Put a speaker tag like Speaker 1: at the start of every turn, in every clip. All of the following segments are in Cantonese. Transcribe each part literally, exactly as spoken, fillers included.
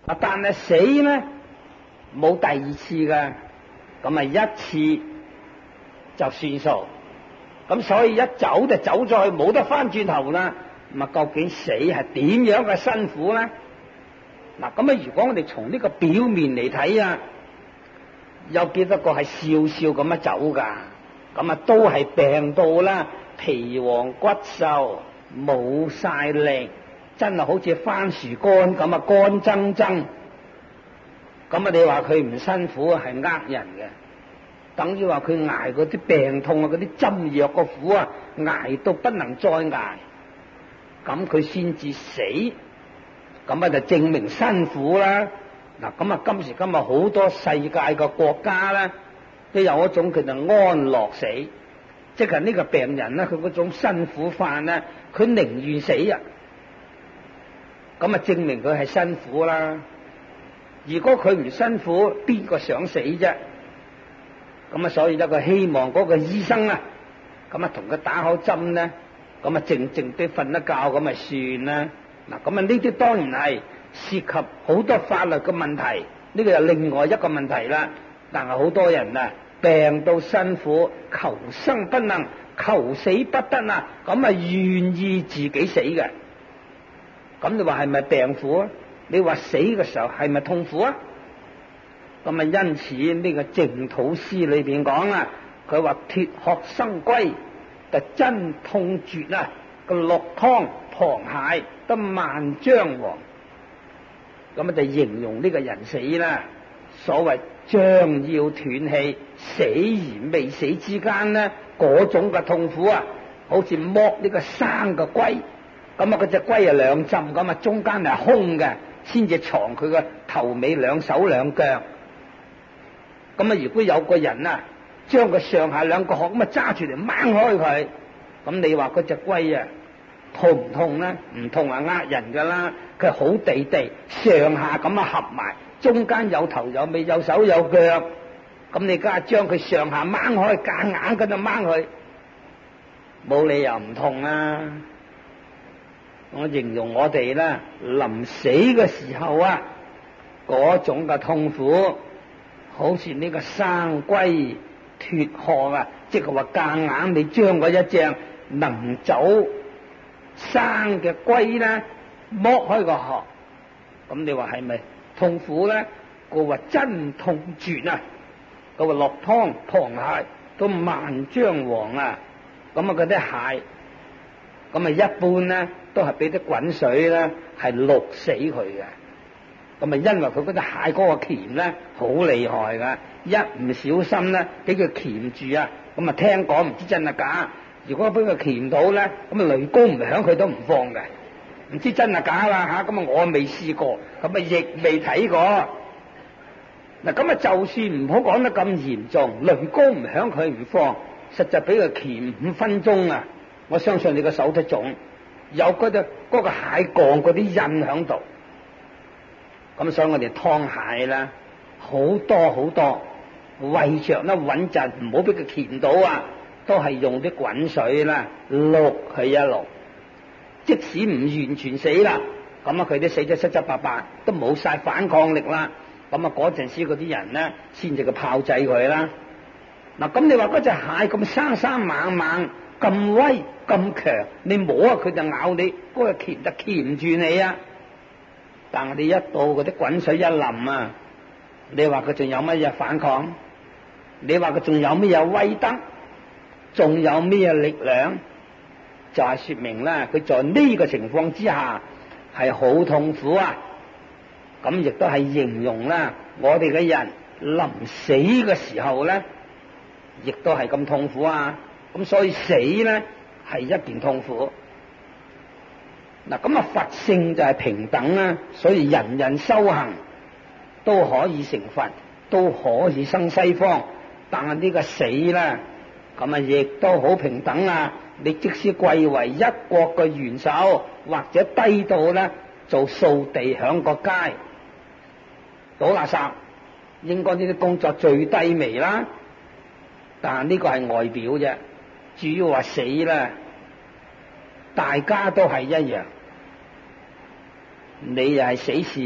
Speaker 1: 啊，但係死咧冇第二次嘅，咁啊一次就算數。咁所以一走就走咗去，冇得翻轉頭啦。咁啊，究竟死係點樣嘅辛苦咧？嗱，咁啊，如果我哋從呢個表面嚟睇啊，有幾多個係笑笑咁樣走噶？咁啊，都係病到啦，皮黃骨瘦，冇晒力，真係好似番薯乾咁啊，乾爭爭。咁啊，你話佢唔辛苦係呃人嘅。等於話佢挨嗰啲病痛啊，嗰啲針藥個苦啊，挨到不能再挨，咁佢先至死，咁啊就證明辛苦啦。嗱，咁啊今時今日好多世界嘅國家咧，都有一種叫做安樂死，即係呢個病人咧，佢嗰種辛苦法咧，佢寧願死啊，咁啊證明佢係辛苦啦。如果佢唔辛苦，邊個想死啫？咁啊，所以咧，佢希望嗰個醫生啊，咁啊，同佢打好針咧，咁啊，靜靜地瞓一覺咁咪算啦。嗱，咁啊，呢啲當然係涉及好多法律嘅問題，呢個又另外一個問題啦。但係好多人啊，病到辛苦，求生不能，求死不得啊，咁啊，願意自己死嘅。咁你話係咪病苦啊？你話死嘅時候係咪痛苦啊？咁啊，因此呢個淨土詩裏邊講啊，佢話脫殼生龜，就真痛絕啊！個落湯螃蟹得萬張黃，咁啊就形容呢個人死啦。所謂將要斷氣，死而未死之間呢，嗰種嘅痛苦啊，好似剝呢個生嘅龜，咁啊嗰隻龜啊兩浸咁啊，中間係空嘅，先至藏佢個頭尾兩手兩腳。咁啊！如果有個人啊，將佢上下兩個殼咁啊揸住嚟掹開佢，咁你話嗰隻龜啊痛唔痛咧？唔痛啊，呃人噶啦！佢好地地上下咁啊合埋，中間有頭有尾，有手有腳，咁你梗係將佢上下掹開，夾硬咁就掹佢，冇理由唔痛啊！我形容我哋咧臨死嘅時候啊，嗰種嘅痛苦。好似呢個生龜脫殼啊，即係話夾硬你將嗰一隻能走生嘅龜咧剝開個殼，咁你話係咪痛苦咧？佢話真痛絕啊！佢話落湯螃蟹都萬張黃啊！咁啊嗰啲蟹，咁啊一般咧都係俾啲滾水咧係淥死佢嘅。咁啊，因為佢嗰隻蟹嗰個鉗咧好厲害噶，一唔小心咧俾佢鉗住啊，咁啊聽講唔知真係假。如果俾佢鉗到咧，咁啊雷公唔響佢都唔放嘅，唔知真係假啦吓。咁啊我未試過，咁啊亦未睇過。嗱，咁啊就算唔好講得咁嚴重，雷公唔響佢唔放，實際俾佢鉗五分鐘啊，我相信你個手都腫，有嗰隻嗰個蟹槓嗰啲印響度。咁所以我哋劏蟹啦，好多好多，為着咧穩陣，唔好俾佢鉗到啊，都係用啲滾水啦，淥佢一淥。即使唔完全死啦，咁啊佢都死咗七七八八，都冇晒反抗力啦。咁啊嗰陣時嗰啲人咧，先至個炮製佢啦。嗱，咁你話嗰隻蟹咁生生猛猛，咁威咁強，你摸下佢就咬你，嗰個鉗就鉗住你啊！但係你一到嗰啲滾水一淋啊，你話佢仲有乜嘢反抗？你話佢仲有乜嘢威德？仲有咩力量？就係說明咧，佢在呢個情況之下係好痛苦啊！咁亦都係形容啦，我哋嘅人臨死嘅時候咧，亦都係咁痛苦啊！咁所以死咧係一件痛苦。嗱，咁啊，佛性就係平等啦，所以人人修行都可以成佛，都可以生西方。但係呢個死咧，咁啊，亦都好平等啊！你即使貴為一國嘅元首，或者低到咧做掃地響個街、倒垃圾，應該呢啲工作最低微啦。但係呢個係外表啫，至於話死咧，大家都係一樣。你又係死士，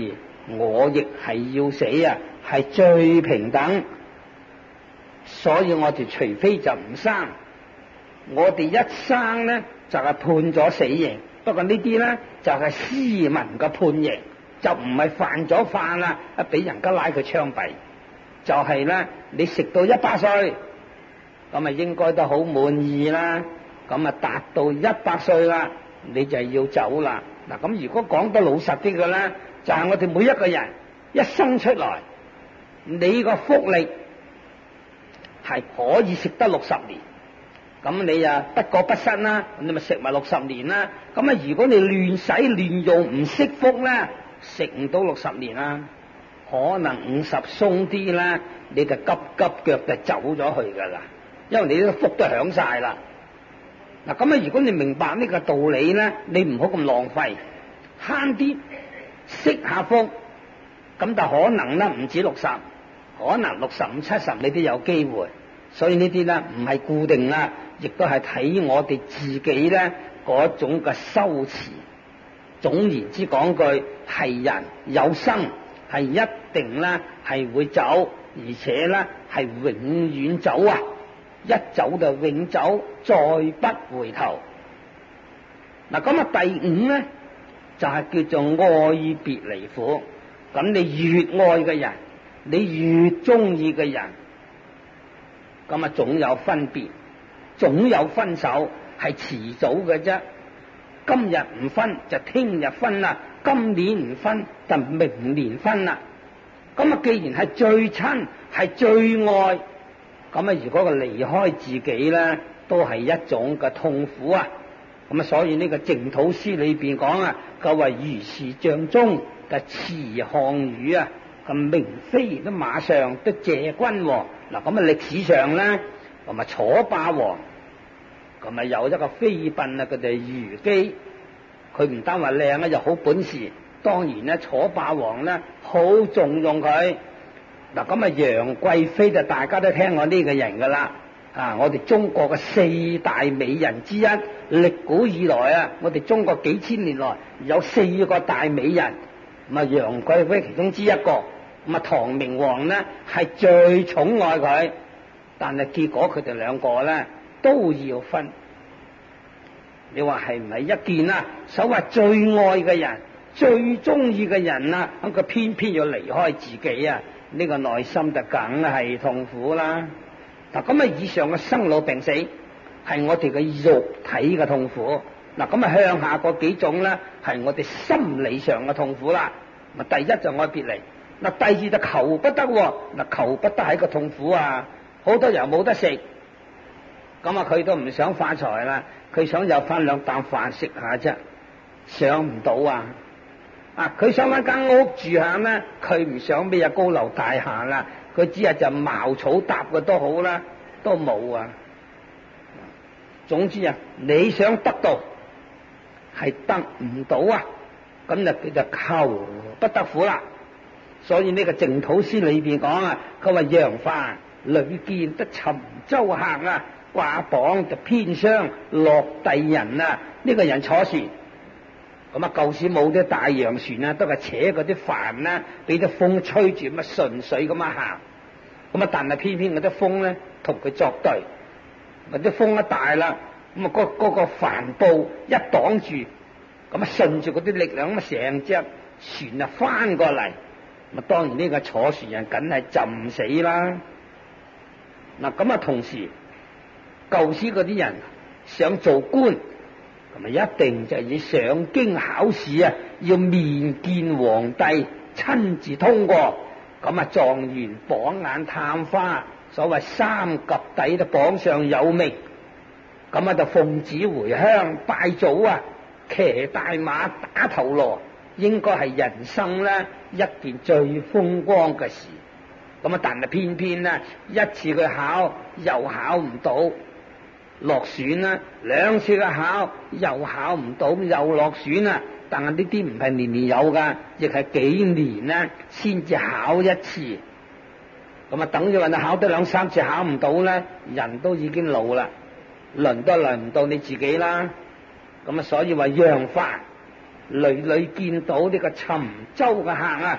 Speaker 1: 我亦係要死啊，係最平等。所以我哋除非就唔生，我哋一生呢，就係、是、判咗死刑。不過呢啲呢，就係、是、斯文嘅判刑，就唔係犯咗法啦，啊俾人家拉佢槍斃。就係、是、呢，你食到一百歲，咁啊應該都好滿意啦。咁啊達到一百歲啦，你就要走啦。嗱，咁如果講得老實啲嘅咧，就係、是、我哋每一個人一生出來，你個福利係可以食得六十年，咁你啊不過不失啦，你咪食埋六十年啦。咁啊，如果你亂使亂用唔惜福咧，食唔到六十年啦，可能五十鬆啲啦，你就急急腳就走咗去噶啦，因為你啲福都享晒啦。嗱，咁啊，如果你明白呢個道理咧，你唔好咁浪費，慳啲惜下福，咁就可能咧唔止六十，可能六十五、七十你都有機會。所以呢啲咧唔係固定啦，亦都係睇我哋自己咧嗰種嘅修持。總言之講句，係人有生係一定咧係會走，而且咧係永遠走啊！一走就永走，再不回頭。嗱，咁啊第五咧就係、是、叫做愛別離苦。咁你越愛嘅人，你越中意嘅人，咁啊總有分別，總有分手，係遲早嘅啫。今日唔分就聽日分啦，今年唔分就明年分啦。咁啊既然係最親，係最愛，咁啊如果佢離開自己咧，都係一種嘅痛苦啊。咁啊所以呢個淨土詩裏邊講啊，佢話如是象中嘅慈項羽啊，咁明妃都馬上都謝君王。嗱，咁啊歷史上咧，咁啊楚霸王，咁啊有一個妃嬪啊，佢哋虞姬，佢唔單話靚啊，又好本事。當然咧，楚霸王咧好重用佢。嗱，咁啊楊貴妃就大家都聽過呢個人噶啦。啊，我哋中國嘅四大美人之一，歷古以來啊，我哋中國幾千年來有四個大美人，咁啊楊貴妃其中之一個。咁啊唐明皇呢係最寵愛佢，但係結果佢哋兩個咧都要分。你話係唔係一件啊？所謂最愛嘅人、最中意嘅人啊，咁佢偏偏要離開自己啊，呢個內心就梗係痛苦啦。嗱，咁啊以上嘅生老病死係我哋嘅肉體嘅痛苦。嗱，咁啊向下嗰幾種咧係我哋心理上嘅痛苦啦。嗱，第一就愛別離。嗱，第二就求不得。嗱，求不得係個痛苦啊！好多人冇得食，咁啊佢都唔想發財啦，佢想有翻兩啖飯食下啫，想唔到啊！啊，佢想翻間屋住下咧，佢唔想咩啊高樓大廈啦，佢只係就茅草搭嘅都好啦，都冇啊！總之啊，你想得到係得唔到啊，咁就叫做求不得苦啦。所以呢個淨土詩裏邊講啊，佢話楊帆屢見得沉舟客啊，掛榜就偏傷落第人啊。呢、這個人坐船，咁啊舊時冇啲大洋船啊，都係扯嗰啲帆啦，俾啲風吹住咁啊順水咁啊行。咁啊但係偏偏嗰啲風咧同佢作對，嗰啲風一大啦，咁啊嗰嗰個帆布一擋住，咁啊順住嗰啲力量咁啊成隻船啊翻過嚟。咁當然呢個坐船人梗係浸死啦。嗱，咁啊同時舊時嗰啲人想做官，咁啊一定就要上京考試啊，要面見皇帝親自通過，咁啊狀元榜眼探花，所謂三及第都榜上有名，咁啊就奉旨回鄉拜祖啊，騎大馬打頭鑼，應該係人生咧一件最風光嘅事。咁啊但係偏偏咧一次佢考又考唔到，落選啦；兩次佢考又考唔到，又落選啦。但係呢啲唔係年年有噶，亦係幾年咧先至考一次。咁啊等於話你考得兩三次考唔到咧，人都已經老啦，輪都輪唔到你自己啦。咁啊所以話楊帆屢屢見到呢個沉舟嘅客啊，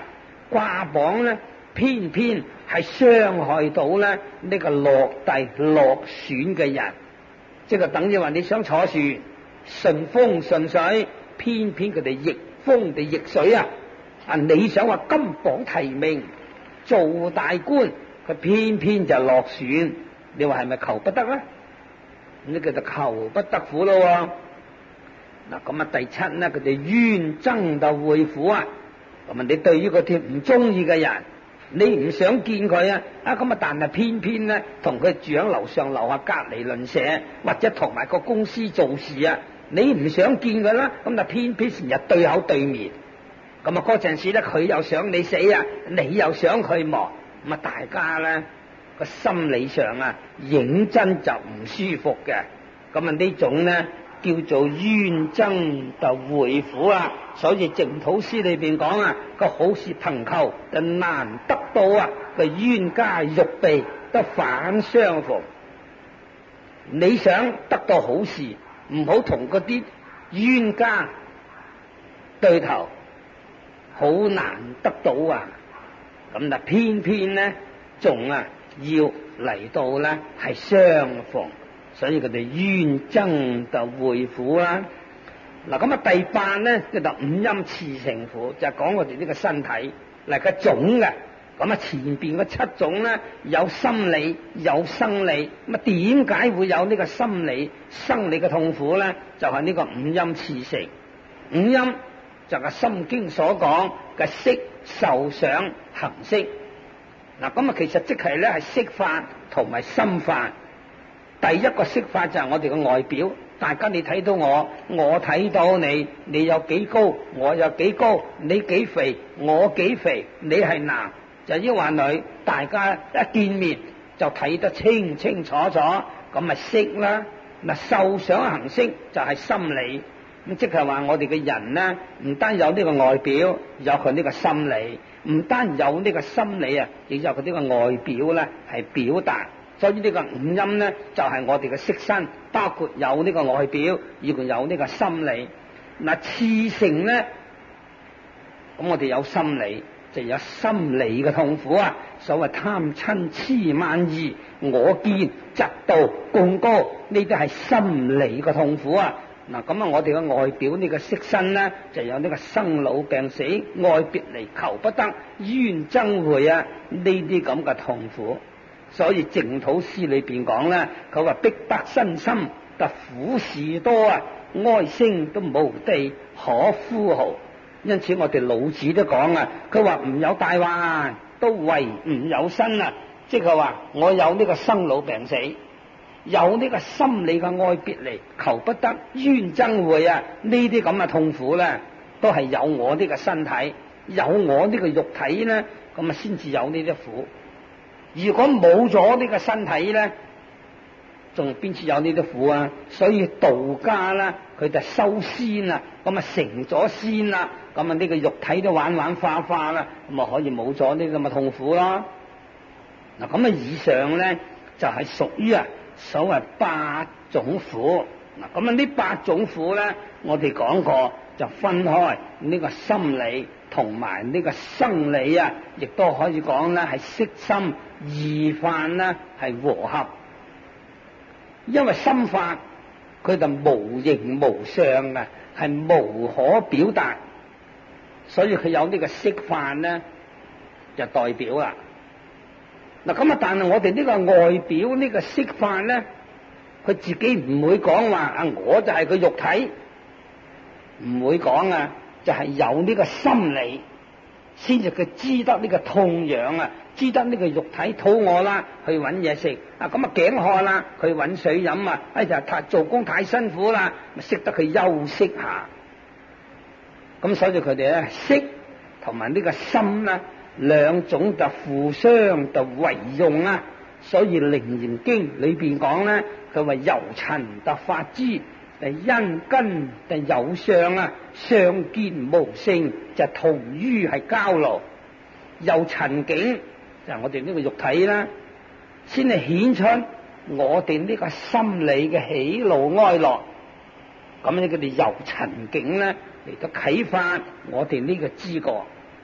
Speaker 1: 掛榜咧，偏偏係傷害到咧呢個落地落選嘅人，即係等於話你想坐船順風順水，偏偏佢哋逆風地逆水啊！啊，你想話金榜題名做大官，佢偏偏就落選，你話係咪求不得咧？呢個就求不得苦咯。嗱，咁啊第七咧，佢哋冤憎就會苦啊。咁啊，你對於嗰啲唔中意嘅人，你唔想見佢啊，啊咁啊，但係偏偏咧同佢住喺樓上樓下隔籬鄰舍，或者同埋個公司做事啊，你唔想見佢啦，咁就偏偏成日對口對面。咁啊，嗰陣時咧，佢又想你死啊，你又想佢亡，咁啊，大家咧個心理上啊，認真就唔舒服嘅。咁啊，呢種咧叫做冤憎就會苦啊。所以淨土詩裏邊講啊，個好事憑求就難得到啊，個冤家欲避得反相逢。你想得到好事，唔好同嗰啲冤家對頭。好難得到啊！咁啊，偏偏咧仲啊要嚟到咧係相逢，所以佢哋冤憎就會苦啦。嗱，咁啊第八咧叫做五陰熾盛苦，就係講我哋呢個身體嚟個種嘅。咁啊前邊嗰七種咧有心理有生理，咁啊點解會有呢個心理生理嘅痛苦咧？就係呢個五陰熾盛。五陰就係《心經》所講嘅色、受、想、行、識。嗱，咁啊，其實即係咧係色法同埋心法。第一個色法就係我哋嘅外表，大家你睇到我，我睇到你，你有幾高，我有幾高，你幾肥，我幾肥，你係男就抑或女，大家一見面就睇得清清楚楚，咁咪色啦。嗱，受、想、行、識就係心理。咁即係話我哋嘅人呢，唔單有呢個外表，有佢呢個心理；唔單有呢個心理啊，亦有佢呢個外表咧係表達。所以呢個五陰呢，就係、是、我哋嘅色身，包括有呢個外表，亦仲有呢個心理。嗱，熾盛呢，咁我哋有心理，就有心理嘅痛苦啊。所謂貪嗔癡慢疑，我見嫉妒貢高，呢啲係心理嘅痛苦啊。嗱，咁啊，我哋嘅外表呢個色身呢，就有呢個生老病死、愛別離、求不得、冤憎會啊，呢啲咁嘅痛苦。所以淨土詩裏邊講咧，佢話逼得身心，特苦事多啊，哀聲都無地可呼號。因此我哋老子都講啊，佢話唔有大患，都唯唔有身啊，即係話我有呢個生老病死。有呢個心理嘅愛別離、求不得、冤憎會啊，呢啲咁嘅痛苦咧，都係有我呢個身體，有我呢個肉體咧，咁啊先至有呢啲苦。如果冇咗呢個身體咧，仲邊處有呢啲苦啊？所以道家啦，佢就修仙啦，咁啊成咗仙啦，咁啊呢個肉體都玩玩花花啦，咁啊可以冇咗呢啲咁嘅痛苦咯。嗱，咁啊以上咧就係屬於啊。所謂八種苦。嗱，咁啊呢八種苦咧，我哋講過就分開呢個心理同埋呢個生理啊，亦都可以講咧係色心二法咧係和合。因為心法佢就無形無相啊，係無可表達，所以佢有呢個色法咧就代表啦。嗱，咁啊，但係我哋呢個外表呢個色法咧，佢自己唔會講話啊，我就係個肉體，唔會講啊，就係有呢個心理，先至佢知得呢個痛癢啊，知得呢個肉體肚餓啦，去揾嘢食啊，咁啊頸渴啦，去揾水飲啊，哎就太做工太辛苦啦，咪識得佢休息下。咁所以佢哋咧色同埋呢個心啦。兩種就互相就為用啊，所以《楞嚴經》裏邊講咧，佢話由塵特發之，誒因根就有相啊，相見無性就同於係交流。由塵境就係我哋呢個肉體啦，先係顯出我哋呢個心理嘅喜怒哀樂。咁咧，佢哋由塵境咧嚟到啟發我哋呢個知覺。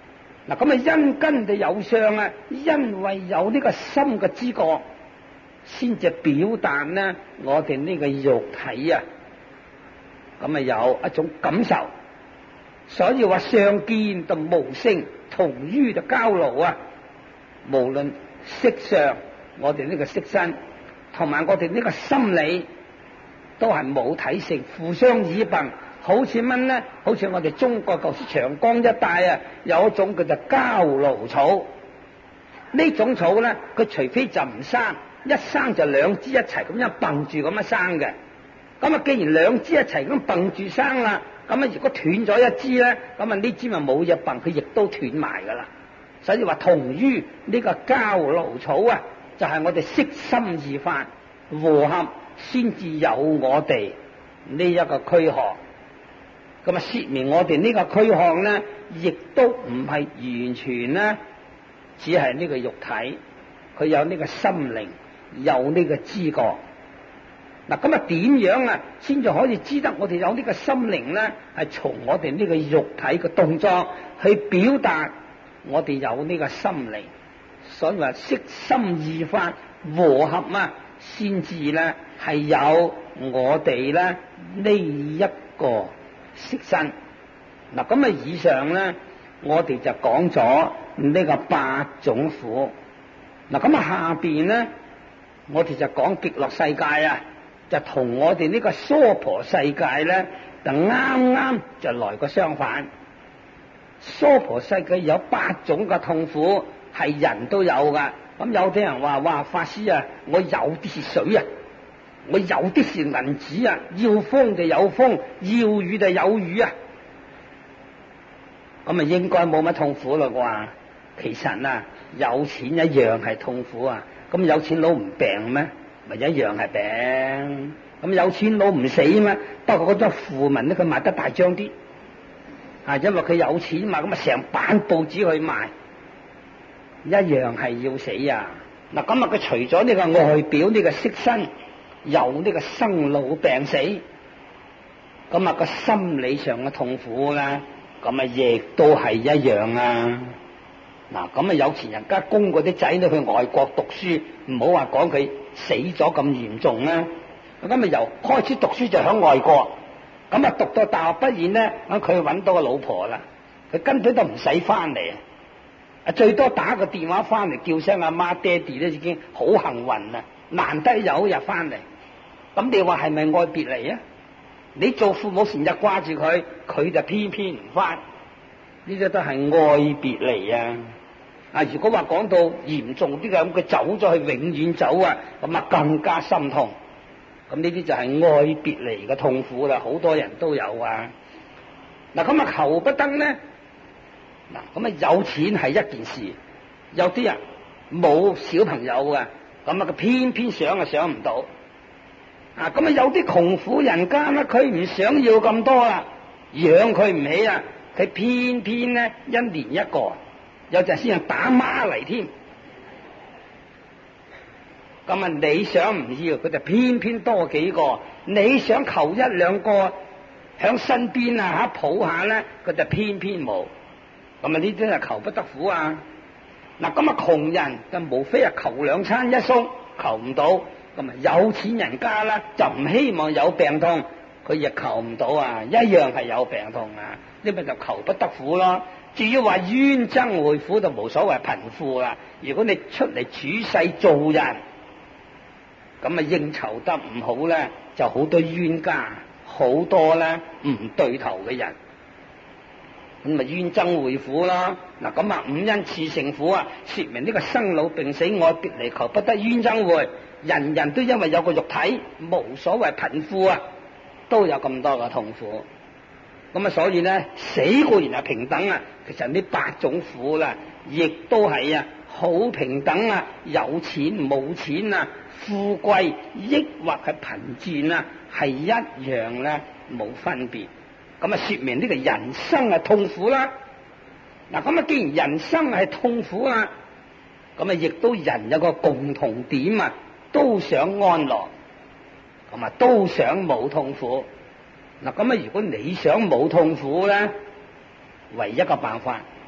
Speaker 1: 嗱，咁啊因根就有相啊，因為有呢個心嘅知覺，先至表達呢我哋呢個肉體啊，咁啊有一種感受。所以話相見就無聲，同於就交流啊。無論色相，我哋呢個色身，同埋我哋呢個心理，都係冇體性，互相依憑。好似乜呢？好似我哋中國舊時長江一帶啊，有一種叫做膠蘆草。呢種草呢，佢除非就唔生，一生就兩枝一齊咁樣蹦住咁樣生嘅。咁啊，既然兩枝一齊咁蹦住生啦，咁啊，如果斷咗一枝咧，咁啊呢枝咪冇嘢蹦，佢亦都斷埋噶啦。所以話同於呢個膠蘆草啊，就係、是、我哋色心二法和合，先至有我哋呢一個軀殼。咁啊，說明我哋呢個軀殼咧，亦都唔係完全咧，只係呢個肉體，佢有呢個心靈，有呢個知覺。嗱，咁啊點樣啊，先至可以知得我哋有呢個心靈咧？係從我哋呢個肉體嘅動作去表達我哋有呢個心靈。所以話色心二法和合啊，先至咧係有我哋咧呢一個色身。嗱，咁啊以上咧，我哋就講咗呢個八種苦。嗱，咁啊下邊咧，我哋就講極樂世界啊。就同我哋呢個娑婆世界咧，就啱啱就來個相反。娑婆世界有八種嘅痛苦，係人都有噶。咁有啲人話：哇，法師啊，我有啲是水啊，我有啲是銀紙啊，要風就有風，要雨就有雨啊。咁啊，應該冇乜痛苦啦啩？其實啊，有錢一樣係痛苦啊。咁有錢佬唔病咩？咪一樣係病。咁有錢佬唔死咩？不過嗰張訃聞咧，佢賣得大張啲，啊，因為佢有錢嘛，咁啊成版報紙去賣，一樣係要死啊！嗱，咁啊佢除咗呢個外表呢個色身有呢個生老病死，咁啊個心理上嘅痛苦啦，咁啊亦都係一樣啊！嗱，咁啊有錢人家供嗰啲仔女去外國讀書，唔好話講佢死咗咁嚴重啦。咁啊由開始讀書就響外國，咁啊讀到大學畢業咧，咁佢揾到個老婆啦，佢根本都唔使翻嚟，啊最多打個電話翻嚟叫聲阿媽爹哋咧，已經好幸運啦，難得有日翻嚟。咁你話係咪愛別離啊？你做父母成日掛住佢，佢就偏偏唔翻，呢啲都係愛別離啊！啊，如果話講到嚴重啲嘅咁，佢走咗去永遠走啊，咁啊更加心痛。咁呢啲就係愛別離嘅痛苦啦，好多人都有啊。嗱，咁啊求不得咧，嗱，咁啊有錢係一件事，有啲人冇小朋友嘅，咁啊佢偏偏想啊想唔到。啊，咁啊有啲窮苦人家咧，佢唔想要咁多啦，養佢唔起啊，佢偏偏咧一年一個，有陣先係打孖嚟添。咁啊你想唔要，佢就偏偏多幾個；你想求一兩個響身邊啊吓抱下咧，佢就偏偏冇。咁啊呢啲係求不得苦啊！嗱，咁啊窮人就無非係求兩餐一餸，求唔到。咁啊有錢人家啦，就唔希望有病痛，佢亦求唔到啊，一樣係有病痛啊，呢咪就求不得苦咯。至於話冤憎會苦，就無所謂貧富啦。如果你出嚟處世做人，咁啊應酬得唔好咧，就好多冤家，好多咧唔對頭嘅人，咁咪冤憎會苦啦。嗱，咁啊五陰熾盛苦啊，說明呢個生老病死愛別離求不得冤憎會，人人都因為有個肉體，無所謂貧富啊，都有咁多嘅痛苦。咁啊所以咧死固然係平等啊，其實呢八種苦啦，亦都係啊好平等啊，有錢冇錢啊，富貴抑或係貧賤啊，係一樣咧冇分別。咁啊說明呢個人生係痛苦啦。嗱，咁啊既然人生係痛苦啦，咁啊亦都人有個共同點啊，都想安樂，咁啊都想冇痛苦。嗱，咁啊如果你想冇痛苦咧，唯一個辦法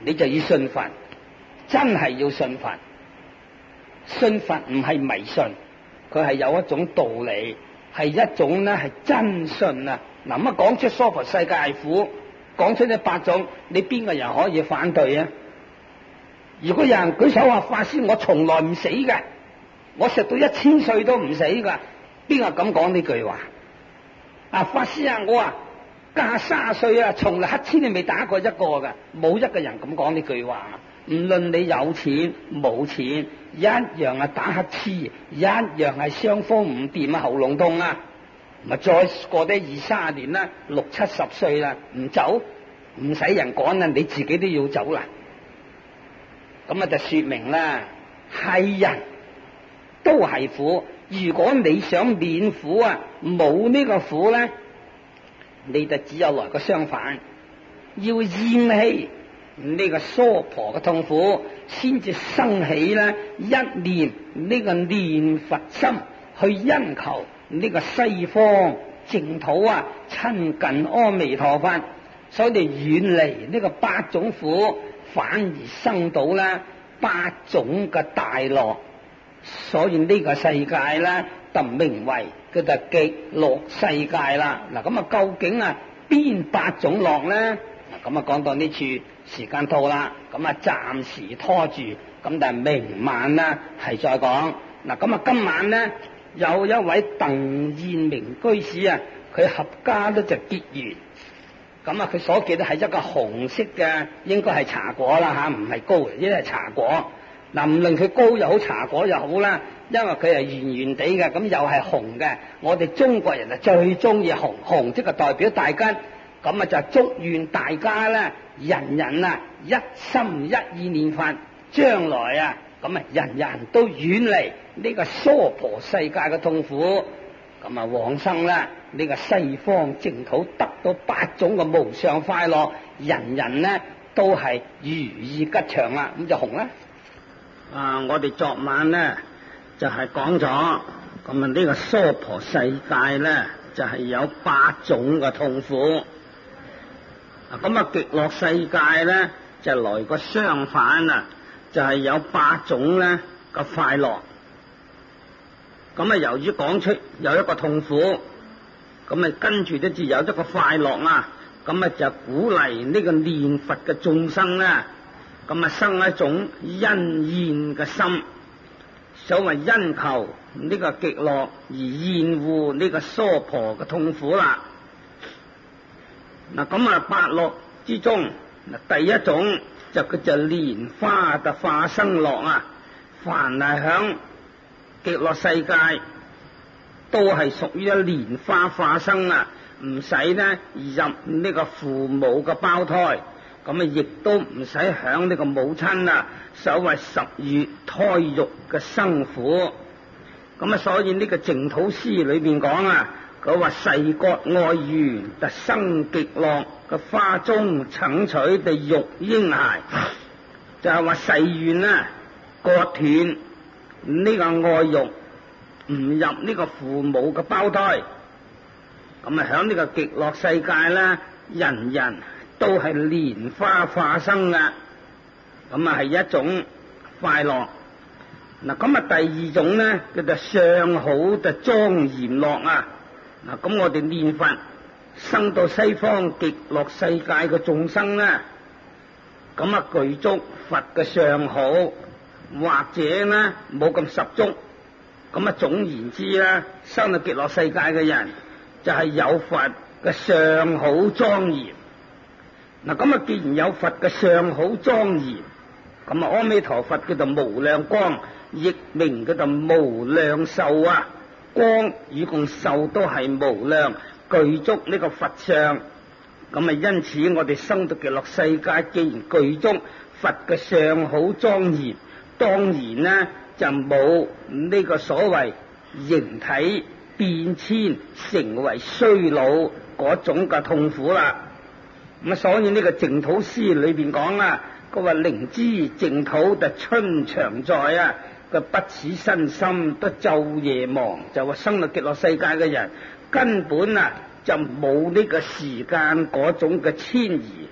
Speaker 1: 你就要信佛，真係要信佛。信佛唔係迷信，佢係有一種道理，係一種咧係真信啊！嗱，咁講出娑婆世界係苦，講出呢八種，你邊個人可以反對啊？如果有人舉手話法師，我從來唔死嘅，我食到一千歲都唔死噶，邊個敢講呢句話？啊，法師啊，我啊嫁卅歲啊，從來乞嗤都未打過一個噶，冇一個人咁講呢句話。唔論你有錢冇錢，一樣係打乞嗤，一樣係傷風唔掂啊，喉嚨痛啊，咪再過啲二三年啦，六七十歲啦，唔走唔使人趕啦，你自己都要走啦。咁啊就說明啦，係人都係苦。如果你想免苦啊，冇呢個苦咧，你就只有來個相反，要厭棄呢個娑婆嘅痛苦，先至生起咧一念呢個念佛心，去因求呢個西方淨土啊，親近阿彌陀佛，所以你遠離呢個八種苦，反而生到咧八種嘅大樂。所以呢個世界咧就名為叫做極樂世界啦。嗱，咁啊究竟啊邊八種樂咧？嗱，咁啊講到呢處時間到啦，咁啊暫時拖住，咁但係明晚咧係再講。嗱，咁啊今晚咧有一位鄧燕明居士啊，佢合家咧就結緣，咁啊佢所結咧係一個紅色嘅，應該係茶果啦吓，唔係糕，呢啲係茶果。嗱，唔論佢糕又好，茶果又好啦，因為佢係圓圓地嘅，咁又係紅嘅。我哋中國人啊最中意紅，紅即係代表大吉。咁啊就祝願大家咧，人人啊一心一意念佛，將來啊咁啊人人都遠離呢個娑婆世界嘅痛苦，咁啊往生啦呢個西方淨土，得到八種嘅無上快樂，人人呢都係如意吉祥啦。咁就紅啦。啊！我哋昨晚咧就係講咗，咁啊呢個娑婆世界咧就係、是、有八種嘅痛苦。咁啊極樂世界咧就來個相反啊，就係、是、有八種咧嘅快樂。咁啊由於講出有一個痛苦，咁啊跟住都至有一個快樂啊，咁啊就鼓勵呢個念佛嘅眾生咧。咁啊生一種因厭嘅心，所謂因求呢個極樂而厭惡呢個娑婆嘅痛苦啦。嗱，咁啊八樂之中，嗱第一種就叫做蓮花嘅化生樂啊。凡係響極樂世界都係屬於一蓮花化生啊，唔使呢入呢個父母嘅胞胎。咁啊，亦都唔使響呢個母親啊，所謂十月胎育嘅辛苦。咁啊，所以呢個淨土詩裏邊講啊，佢話誓割愛緣，特生極樂嘅花中請取地育嬰孩，就係話誓願啊，割斷呢個愛育，唔入呢個父母嘅胞胎。咁啊，響呢個極樂世界咧，人人都係蓮花化生嘅，咁啊係一種快樂。嗱，咁啊第二種咧叫做上好就莊嚴樂啊。嗱，咁我哋念佛生到西方極樂世界嘅眾生咧，咁啊具足佛嘅上好，或者咧冇咁十足。咁啊總言之咧，生到極樂世界嘅人就係有佛嘅上好莊嚴。嗱，咁啊，既然有佛嘅上好莊嚴，咁啊，阿彌陀佛叫做無量光，亦名叫做無量壽啊。光與共壽都係無量，具足呢個佛相。咁啊，因此我哋生到極樂世界，既然具足佛嘅上好莊嚴，當然呢就冇呢個所謂形體變遷成為衰老嗰種嘅痛苦啦。咁啊，所以呢個淨土詩裏邊講啊，佢話靈知淨土就春常在啊，佢不此身心都晝夜忙，就話生到極樂世界嘅人根本啊就冇呢個時間嗰種嘅遷移，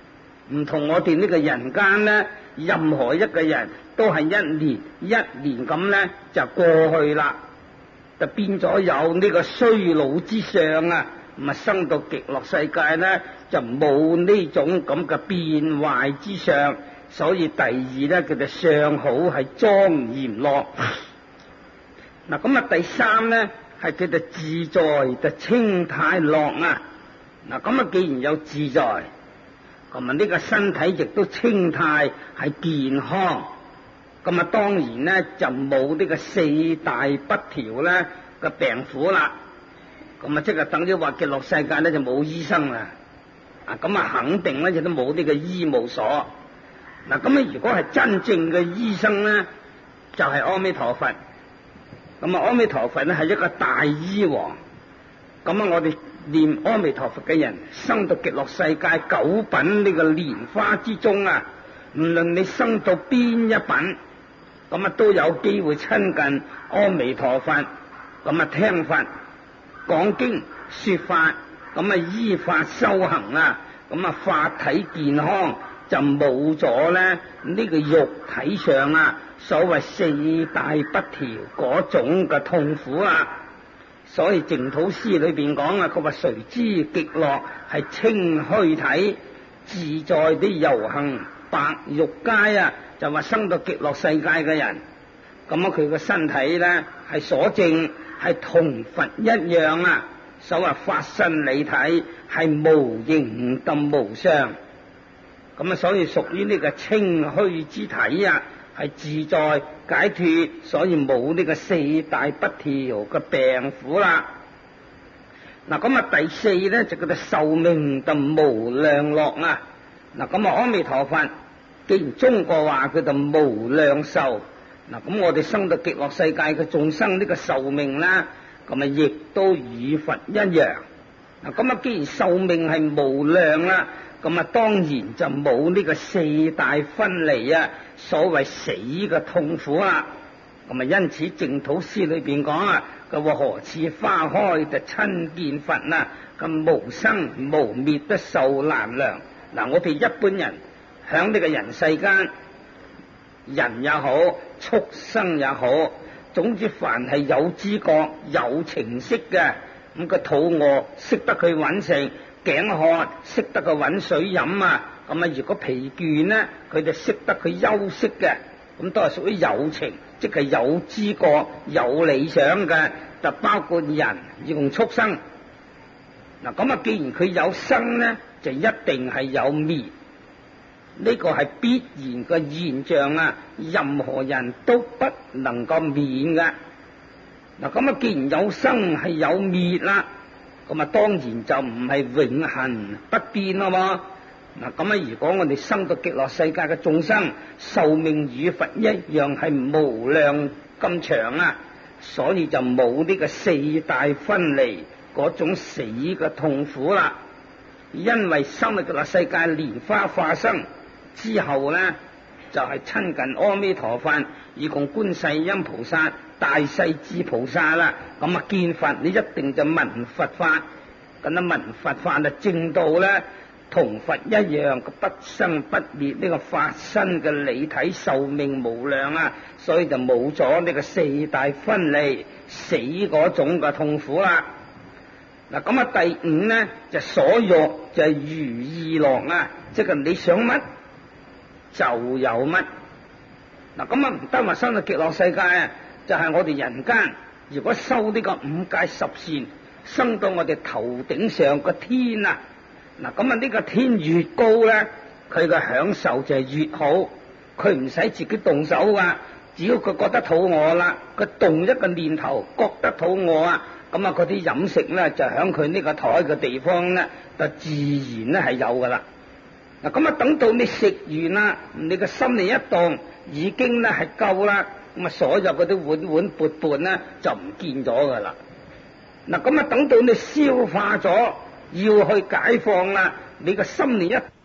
Speaker 1: 唔同我哋呢個人間咧，任何一個人都係一年一年咁咧就過去啦，就變咗有呢個衰老之相啊。咁啊，生到極樂世界咧就冇呢種咁嘅變壞之相，所以第二咧佢哋相好係莊嚴樂。嗱，咁啊第三咧係佢哋自在就清泰樂啊。嗱，咁啊既然有自在，咁啊呢個身體亦都清泰係健康，咁啊當然咧就冇呢個四大不調咧嘅病苦啦。咁啊即係等於話極樂世界咧就冇醫生啦，啊咁啊肯定咧亦都冇呢個醫務所。嗱，咁啊如果係真正嘅醫生咧，就係阿彌陀佛。咁啊阿彌陀佛咧係一個大醫王。咁啊我哋念阿彌陀佛嘅人生到極樂世界九品呢個蓮花之中啊，唔論你生到邊一品，咁啊都有機會親近阿彌陀佛，咁啊聽法講經說法，咁啊依法修行啊，咁啊法體健康就冇咗咧呢個肉體上啊所謂四大不調嗰種嘅痛苦啊。所以淨土詩裏邊講啊，佢話誰知極樂係清虛體，自在地遊行白玉階啊，就話生到極樂世界嘅人，咁啊佢個身體咧係所證係同佛一樣啊，所謂法身理體係無形咁無相，咁啊所以屬於呢個清虛之體啊，係自在解脫，所以冇呢個四大不調嘅病苦啦。嗱，咁啊第四咧就叫做壽命就無量樂啊。嗱，咁啊阿彌陀佛既然中國話佢就無量壽，嗱咁我哋生到極樂世界嘅眾生呢個壽命啦，咁啊亦都與佛一樣。嗱，咁啊既然壽命係無量啦，咁啊當然就冇呢個四大分離啊，所謂死嘅痛苦啦。咁啊因此淨土詩裏邊講啊，佢話何似花開就親見佛啊，咁無生無滅得壽難量。嗱，我哋一般人響呢個人世間，人也好，畜生也好，總之凡係有知覺有情識嘅，咁個肚餓識得佢揾食，頸渴識得佢揾水飲啊，咁啊如果疲倦呢，佢就識得佢休息嘅，咁都係屬於有情，即係有知覺有理想嘅，就包括人以及畜生。嗱，咁啊既然佢有生呢，就一定係有滅，呢個係必然嘅現象啊，任何人都不能夠免嘅。嗱，咁啊既然有生係有滅啦，咁啊當然就唔係永恆不變咯喎。嗱，咁啊如果我哋生到極樂世界嘅眾生，壽命與佛一樣係無量咁長啊，所以就冇呢個四大分離嗰種死嘅痛苦啦。因為生到極樂世界蓮花化生之後呢，就係、是、親近阿彌陀佛，以共觀世音菩薩、大勢至菩薩啦。咁啊見佛你一定就聞佛法，咁啊聞佛法啊證到咧同佛一樣個不生不滅呢個法身嘅理體壽命無量啊，所以就冇咗呢個四大分離死嗰種嘅痛苦啦。嗱，咁啊第五咧就所欲就係如意樂啊，即係你想乜就有乜。嗱，咁啊唔得話生到極樂世界啊，就係、是、我哋人間如果修呢個五戒十善，生到我哋頭頂上個天啊，嗱咁啊呢個天越高咧，佢嘅享受就係越好，佢唔使自己動手噶，只要佢覺得肚餓啦，佢動一個念頭覺得肚餓啊，咁啊嗰啲飲食咧就響佢呢個台嘅地方咧，就自然咧係有噶啦。嗱，咁啊等到你食完啦，你個心理一動，已經咧係夠啦，咁啊所有嗰啲碗碗缽缽咧就唔見咗噶啦。嗱，咁啊等到你消化咗，要去解放啦，你個心理一